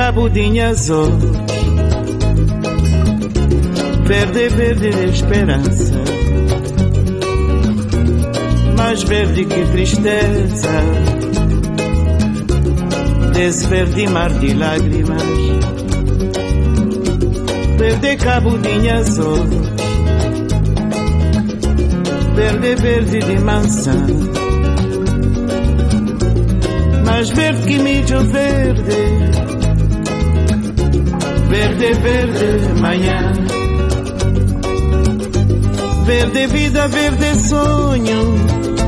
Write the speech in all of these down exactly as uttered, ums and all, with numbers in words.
Cabo de Azores, verde, verde de esperança, mais verde que tristeza, desse verde mar de lágrimas. Verde Cabo de Azores, verde, verde de mansão, mais verde que milho verde, verde, verde manhã, verde vida, verde sonho,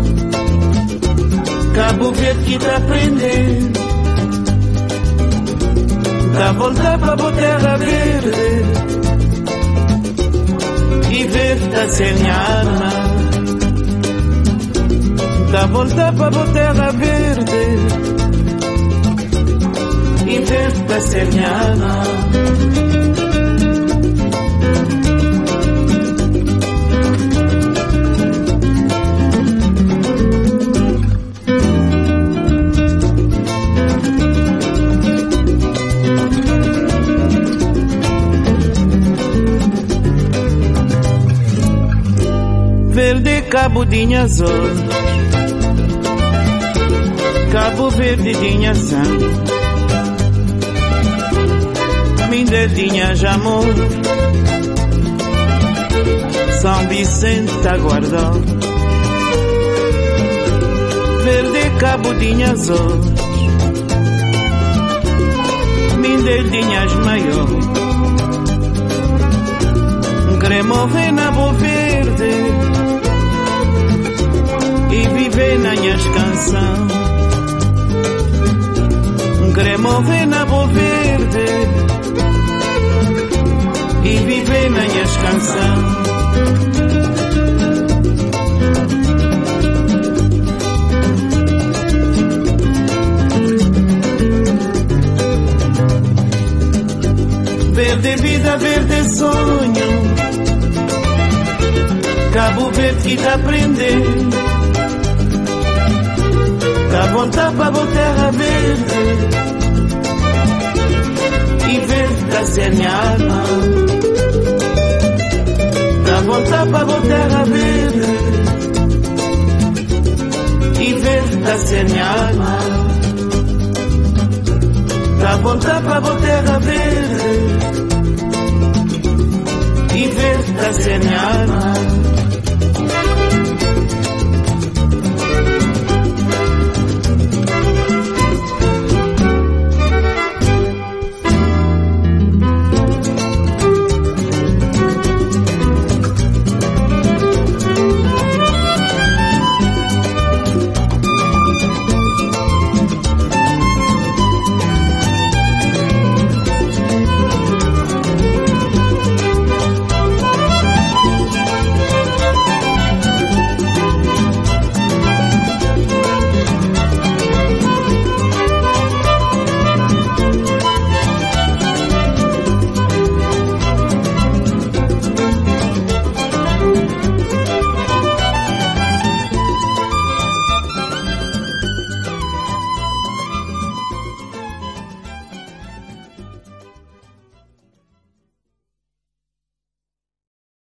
Cabo Verde que tá aprendendo, dá volta pra boa terra verde, e verde tá sem arma, dá volta pra boa terra verde, e verde tá sem arma. Verde Cabo de Azores, Cabo Verde de Nhaçã, Mindedinha Jamor, São Vicente aguardou. Verde Cabo de Azores, Mindedinhas maior, queremos morrer na Boa Verde e viver na minhas canção. Queremos morrer na Boa Verde e viver na minhas canção. Verde vida, verde sonho, Cabo Verde que tá aprendendo, dá volta pra boa terra verde, e verde tá sem arma, dá volta pra boa terra verde, e verde tá sem arma, dá volta pra boa terra verde, e verde tá sem arma.